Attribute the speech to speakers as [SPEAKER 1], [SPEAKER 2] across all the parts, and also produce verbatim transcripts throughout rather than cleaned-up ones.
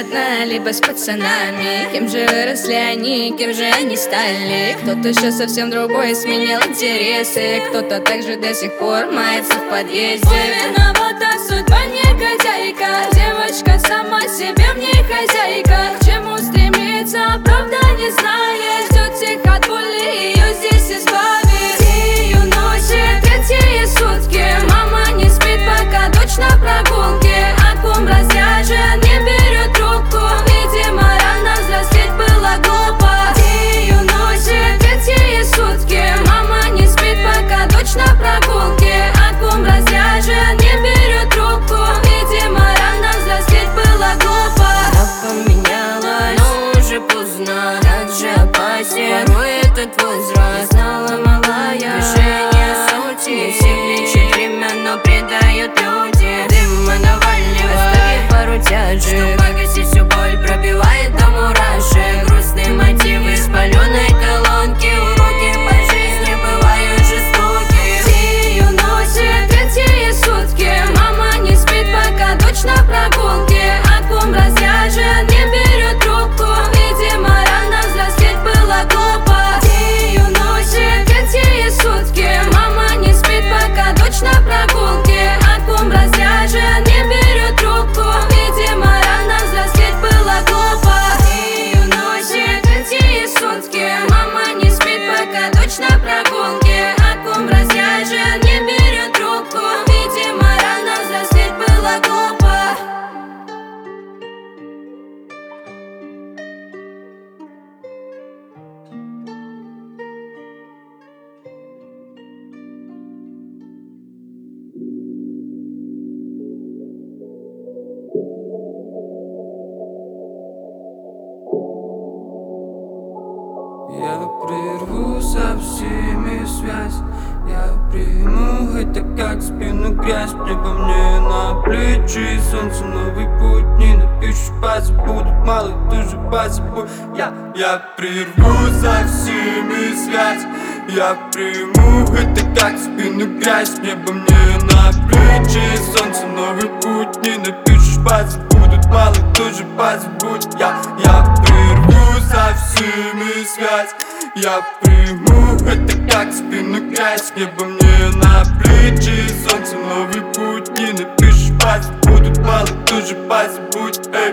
[SPEAKER 1] одна, либо с пацанами. Кем же выросли они, кем же они стали? Кто-то сейчас совсем другой, сменил интересы. Кто-то также до сих пор мается в подъезде.
[SPEAKER 2] Ой, виновата судьба, не хозяйка. Девочка сама себе в ней хозяйка. К чему стремится, правда не знает. Ждет всех от боли, ее здесь избавит. Ее носит третьи сутки. Мама не спит, пока дочь на прогулке. Альбом разряжен, не берет трубку. Видимо, рано взрослеть было глупо. Ее носит третьи сутки. Мама не спит, пока дочь на прогулке. Альбом разряжен, не берет трубку. Видимо, рано взрослеть было глупо.
[SPEAKER 1] Она поменялась, но уже поздно. Так же опасен порой этот возраст. Знала малая движение сути. Не всех лечит время, но предает люди. Дыма наваливает, оставив пару тяжек, что погасить всю боль, пробивает до мурашек. Грустные мотивы с паленой колонки. Уроки по жизни бывают жестоки.
[SPEAKER 2] Ее носит третьи сутки. Мама не спит, пока дочь на прогулке. Альбом разряжен, не берет трубку. Видимо, рано взрослеть было глупо. Ее носит третьи сутки. Мама не спит, пока дочь на прогулке. Альбом разряжен, не берет трубку. Видимо, рано взрослеть было глупо. Ее носит третьи сутки. Мама не спит, пока дочь на прогулке. Альбом разряжен, не берет трубку. Видимо, рано взрослеть было глупо.
[SPEAKER 3] Я прерву со всеми связь. Я приму это как спину грязь. Небо мне на плечи, солнце новый путь. Не напишешь, позабудут, мало тоже позабудь. Я, я прерву со всеми связь. Я приму это как спину грязь. Небо мне на плечи, солнце новый путь. Не напишешь, позабудут, мало тоже позабудь. Я, я прерву со всеми связь. Я приму это как спину грязь. Небо мне на плечи, солнце новый путь. Не напишешь, позабудут, мало тоже позабудь. Эй.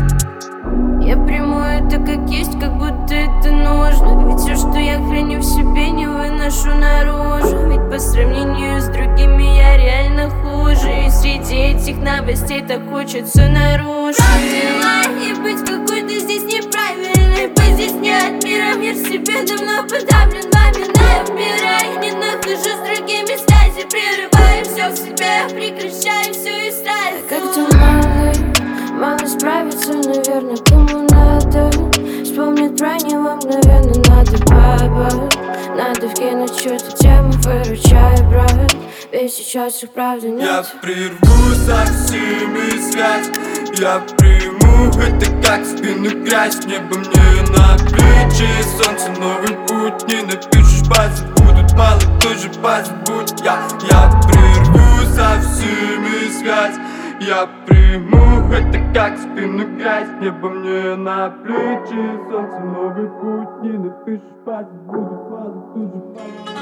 [SPEAKER 2] Я приму это как есть, как будто это нужно. Ведь все, что я храню в себе, не выношу наружу. Ведь по сравнению с другими я реально хуже. И среди этих новостей так хочется наружу. Правильно, и быть какой-то здесь неправильной. Быть здесь не от мира, мир в себе давно подавлен вами. Набирай, не нахожу с другими связи. Прерываю все в себе, прекращаю все и сразу. Как ты малый, мало справиться, наверное, кому надо. Вспомнить про него мгновенно надо, баба. Надо вкинуть что-то тему, выручай, брат. Ведь сейчас их правда нет.
[SPEAKER 3] Я прерву со всеми связь. Я приму это как спину грязь. Небо мне на плечи, солнце новый путь. Не напишешь, позабудут, мало тоже позабудь. Я, я прерву со всеми связь. Я приму это как спину грязь. Небо мне на плечи, солнце новый путь. Не напишешь, позабудут, мало тоже позабудь.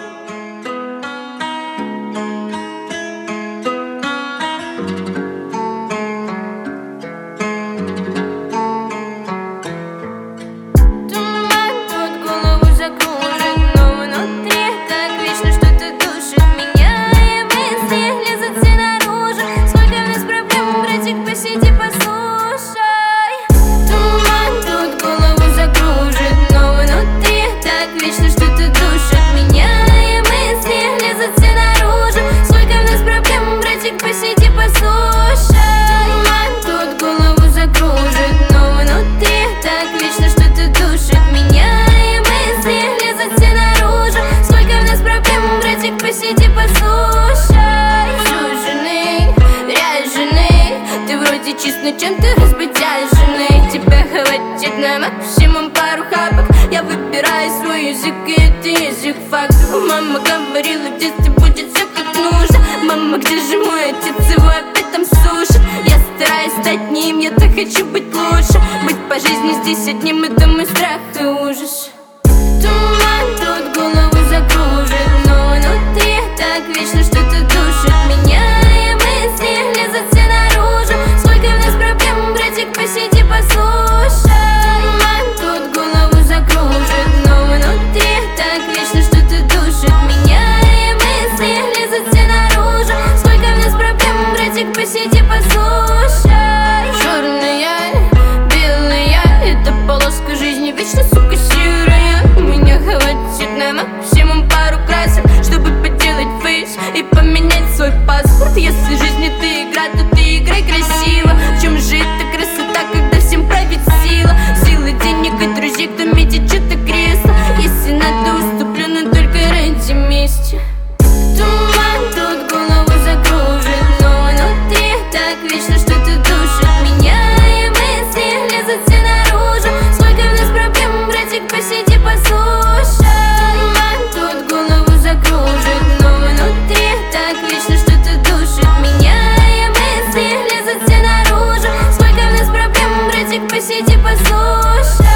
[SPEAKER 2] Чем ты разбодяженный? Тебя хватит на максимум пару хапок. Я выбираю свой язык, и это язык фактов. Мама говорила, в детстве будет все как нужно. Мама, где же мой отец? Его опять там сушат. Я стараюсь стать ним, я так хочу быть лучше. по жизни здесь одним, это мой страх и ужас. Туман тут голову закружит, но внутри так вечно что-то душит меня, и мысли лезут все наружу. Сколько в нас проблем, братик, посиди, послушай. Туман тут голову закружит, но внутри так вечно что-то душит меня, и мысли лезут все наружу. Сколько в нас проблем, братик, посиди, послушай. Черная, белая, это полоска жизни, вечно, сука, серая. У меня хватит на максимум пару красок, чтобы поделать фейс и поменять свой паспорт. Если жизнь это игра, то ты играй красиво. В чем же эта красота, когда всем правит сила? Сила денег и друзей, кто метит что-то кресло. Если надо, уступлю, но только ради мести. Туман тут голову закружит, но внутри так вечно что-то душит меня, и мысли лезут все наружу. Сколько в нас проблем, братик, посиди, послушай. Туман тут голову закружит, но внутри так вечно что-то душит меня, и мысли лезут все наружу. Сколько в нас проблем, братик, посиди, послушай.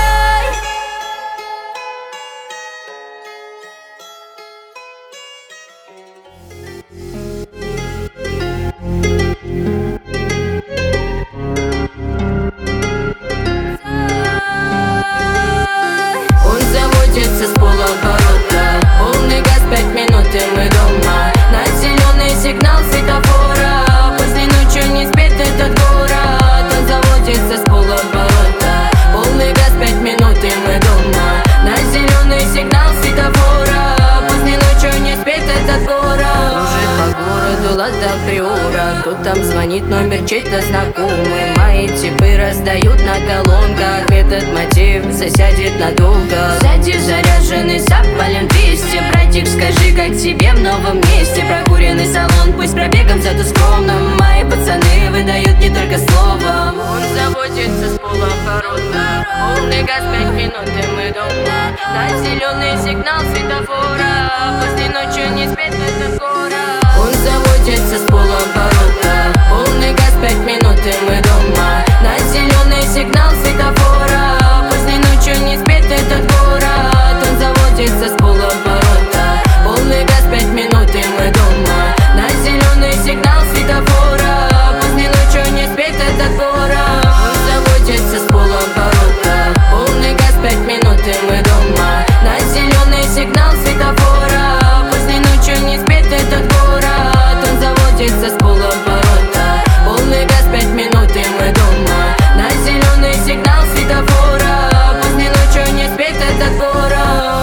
[SPEAKER 1] Он заводится с полоборота, полный газ, пять минут и мы дома. На зеленый сигнал светофора, после ночи не спит этот город. Он заводится с полоборота, полный газ, пять минут и мы дома. На зеленый сигнал светофора, после ночи не спит этот город. Кружит по городу Лада Приора, кто там звонит, номер чей-то знакомый. Мои типы раздают на колонках, этот мотив засядет надолго. Сзади заряженный запален двести. Братик, скажи, как тебе в новом месте? Прокуренный салон, пусть пробегом, зато скромным. Мои пацаны выдают не только словом. Он заводится с полоборота, полный газ, пять минут и мы дома. На зеленый сигнал светофора, после ночи не спит этот город. Он заводится с полоборота, полный газ, пять минут и мы дома. На зеленый сигнал светофора, после ночи не спит этот город. Он заводится с полоборота, полный газ, пять минут и мы дома. На зеленый сигнал светофора, после ночи не спит этот город. Он заводится с полоборота, полный газ, пять минут и мы дома. На зеленый сигнал светофора, после ночи не спит этот город. Он заводится с полоборота, полный газ, пять минут и мы дома. На зеленый сигнал светофора, после ночи не спит этот город.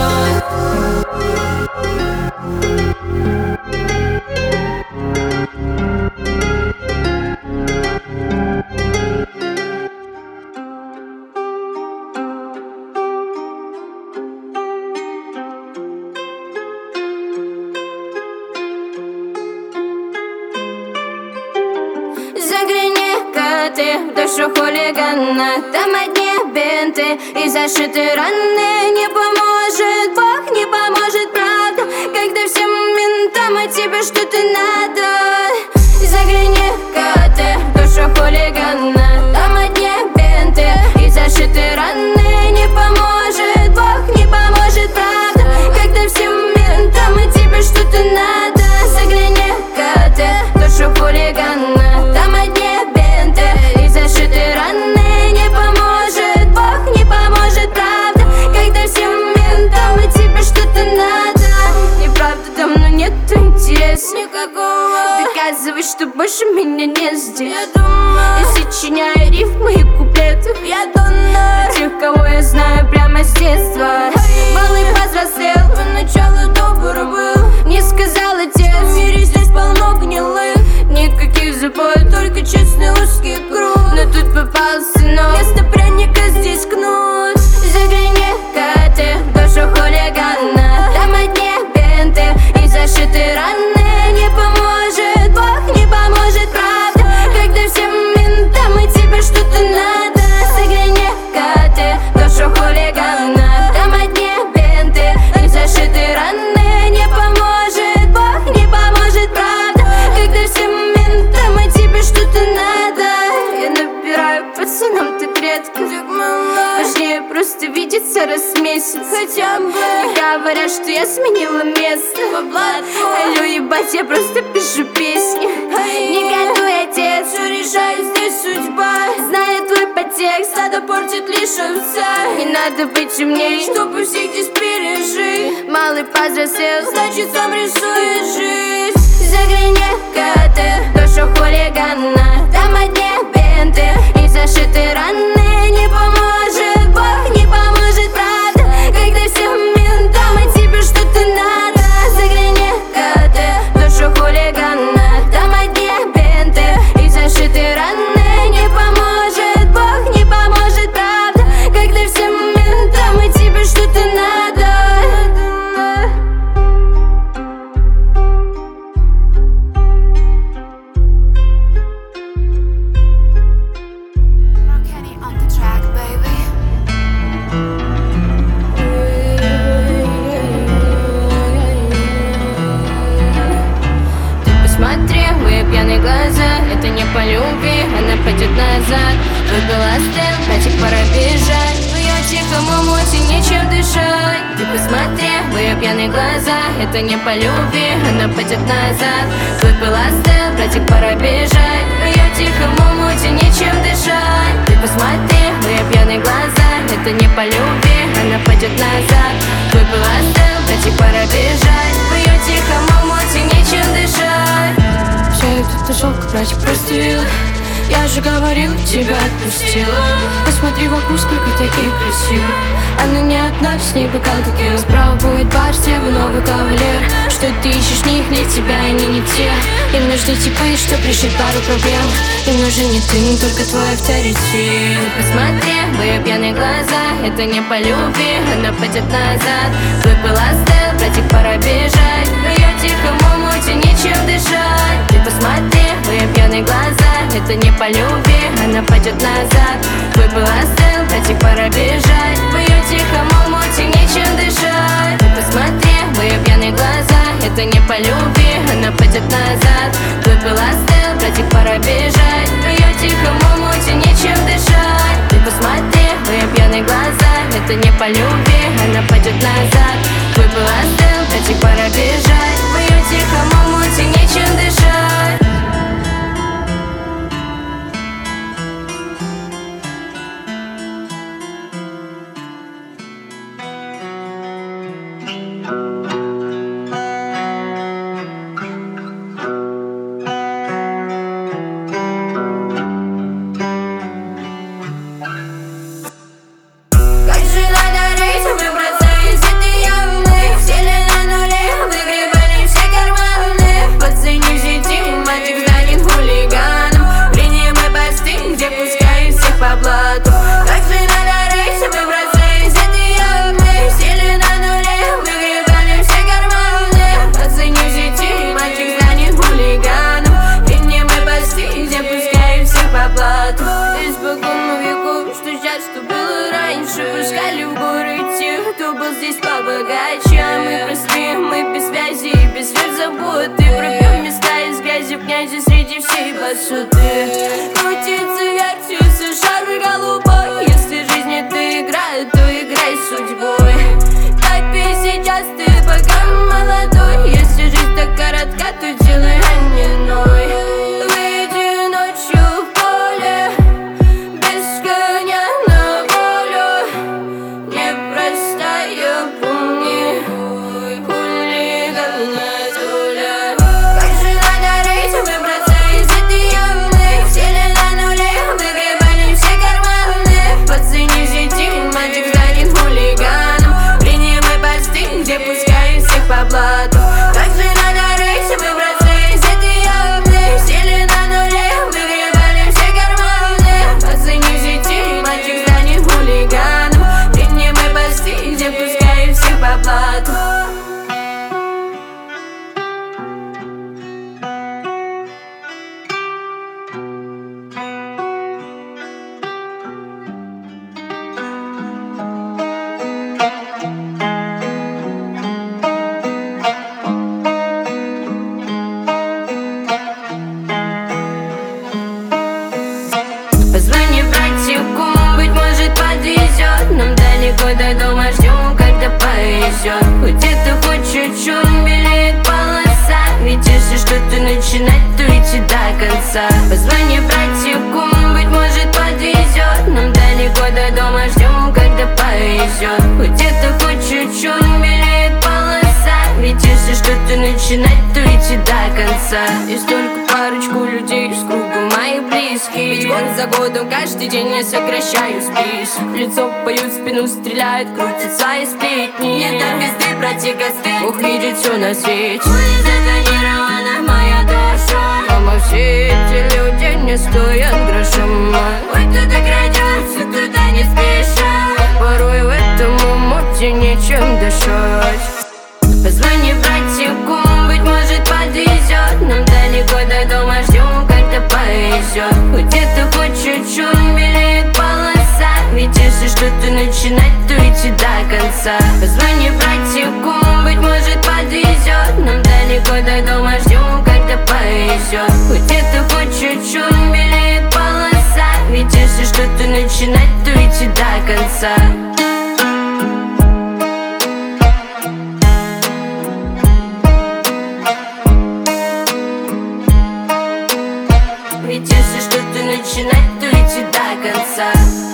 [SPEAKER 2] Загляни-ка ты в душу хулигана, там одни бинты и зашиты раны. Не поможет Бог, не поможет правда, когда всем ментам от тебя что-то надо. Загляни-ка ты в душу хулигана, там одни бинты и зашиты раны. Не поможет Бог, не поможет правда, когда всем ментам от тебя что-то надо. Загляни-ка ты в душу хулигана, там одни бинты и зашиты раны. Не поможет Бог, не поможет правда, когда всем ментам от тебя что-то надо. Неправда, давно нет интереса никакого, доказывай, что больше меня не здесь. Я думаю, сочиняю рифмы и куплеты, я донор тех, кого я знаю прямо с детства. Малый повзрослел, поначалу добр был, не сказал отец, в мире здесь полно гнилых. Никаких запоев, только честный узкий круг. Но тут попался, но вместо пряника здесь кнут. Загляни-ка ты в душу хулигана, там одни бинты и зашиты раны. Не поможет Бог, не поможет правда, когда всем ментам от тебя что-то надо. Загляни-ка ты в душу хулигана, там одни поняла, что я сменила место. Алло, ебать, я просто пишу песни. Не году я отец, все решаю, здесь судьба. Знаю твой подтекст, надо портит лишь овца. Не надо быть умней, чтобы всех здесь пережить. Малый повзрослел, значит сам рисует жизнь. Загранека ты, душа хулигана. Там одни бинты и зашиты раны. Не поможет Бог, не поможет правда, когда всем ментам от тебе что-то надо. Загранека ты, душа хулигана. Там одни бинты и зашиты раны. Не поможет Бог, не поможет правда, когда всем ментам от тебе что-то надо. Смотри, мои пьяные глаза, это не по любви, она пойдет назад. Выпила стел, братик, пора бежать. В ее тихом омуте нечем дышать. Ты посмотри, мои пьяные глаза, это не по любви, она пойдет назад. Выпила стел, братик, пора бежать. В ее тихом омуте нечем дышать. Ты посмотри, мои пьяные глаза, это не по любви, она пойдет назад. Выпила стел, братик, пора бежать. В ее тихом омуте нечем дышать. Все это тусовка, братик, простила. Я же говорил, тебя отпустила. Посмотри вокруг, сколько таких красивых. Она не одна, с ней бокал текила. Справа будет бар, слева новый кавалер. Что ты ищешь в них, для тебя они не те. Им нужны типы, что решить пару проблем. Им нужен не ты, не только твой авторитет. Посмотри, мои пьяные глаза, это не по любви, она пойдет назад. Выпила стел, братик, пора бежать. В ее тихом омуте нечем дышать. Ты посмотри, мои пьяные глаза, это не по любви, она пойдет назад. Выпила стел, братик, пора бежать. В ее тихом омуте нечем дышать. Ты посмотри, мои пьяные глаза, это не по любви, она пойдет назад. Выпила стел, братик, пора бежать. В ее тихом омуте нечем дышать. Ты посмотри, мои пьяные глаза, это не по любви, она пойдет назад. Выпила стел, братик, пора бежать. В ее тихом омуте нечем дышать. Испокон веков, что часто было раньше. Пускали в горы тех, кто был здесь побогаче. А мы простые, мы без связи и без заботы. Пробьем места из грязи в князи среди всей посуды. Крутится, вертится шар голубой. Если в жизни ты играет, то играй с судьбой. Топи сейчас, ты пока молодой. Если жизнь так коротка, то делай иной. Выйди ночью в поле, без коня на волю. Непростая, помни, хулиганная доля. Как же надо рыть, выбраться из этой ямы. Вселенная повезет. Хоть это хоть чуть-чуть белеет полоса, ведь если что-то начинать, то идти до конца. Позвони братику, быть может подвезет. Нам далеко до дома, ждем, когда повезет. Хоть это хоть чуть-чуть белеет полоса, ведь если что-то начинать, то идти до конца. Есть только парочку людей из круга моих близких, ведь год за годом каждый день я сокращаю список. В лицо поют, в спину стреляют, крутят свои сплетни. Нет там пизды, братик, остынь, Бог видит все на свете. Затонирована моя душа, мама, все эти люди не стоят гроша. Ой, кто так родился, туда не спеша. Порой в этом умоте нечем дышать. Позвони братику, быть может подвезет. Нам далеко до дома, ждем, когда повезет. Хоть это хоть чуть-чуть белеет полоса, ведь если что-то начинать, то идти до конца. Позвони братику, быть может подвезет. Нам далеко до дома, ждем, когда повезет. Хоть это хоть чуть-чуть белеет полоса, ведь если что-то начинать, то идти до конца. Ведь если что-то начинать, то идти до конца.